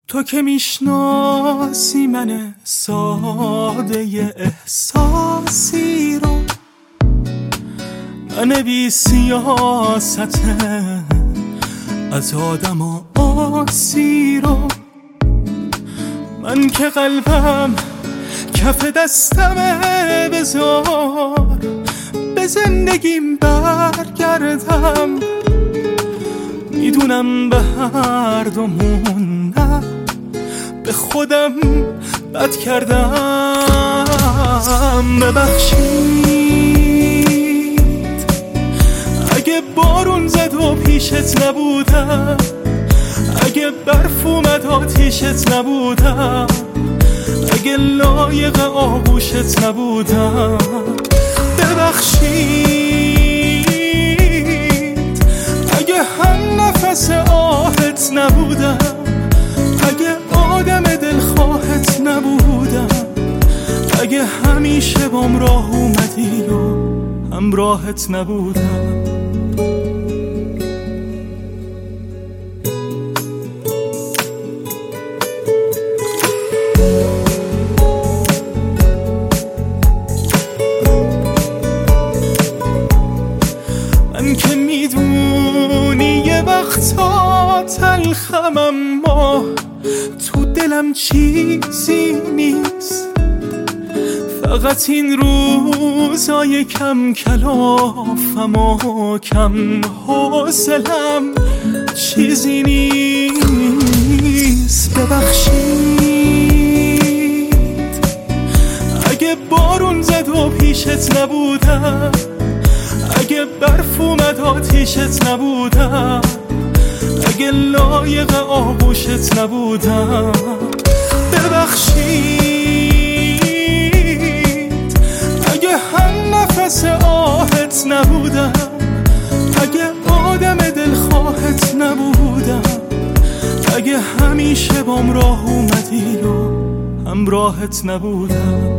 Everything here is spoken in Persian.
تو که میشناسی من ساده احساسی رو، من بی سیاست از آدم و آسی رو، من که قلبم کف دستمه، بذار به زندگیم برگردم. میدونم به هر دومون نه، به خودم بد کردم. ببخشید اگه بارون زد و پیشت نبودم، اگه برف اومد آتیشت نبودم، اگه لایق آغوشت نبودم. ببخشید اگه هم نفس آهت نبودم، اگه آدم دلخواهت نبودم، اگه همیشه بام راه اومدی و همراهت نبودم. من که میدونی یه وقتا تلخم، اما تو دلم چیزی نیست. فقط این روزای کم کلافم و کم حوصلم چیزی نیست. ببخشید اگه بارون زد و پیشت نبودم، اگه برف اومد آتیشت نبودم، اگه لایق آغوشت نبودم. ببخشید اگه هم نفس آهت نبودم، اگه آدم دلخواهت نبودم، اگه همیشه بام راه اومدی و همراهت نبودم.